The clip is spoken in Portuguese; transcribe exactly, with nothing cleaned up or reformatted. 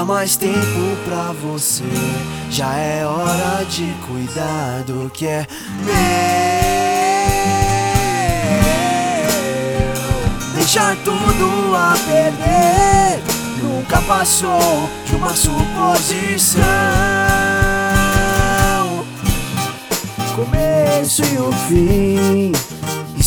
dá mais tempo pra você. Já é hora de cuidar do que é meu. Deixar tudo a perder nunca passou de uma suposição. Começo e o fim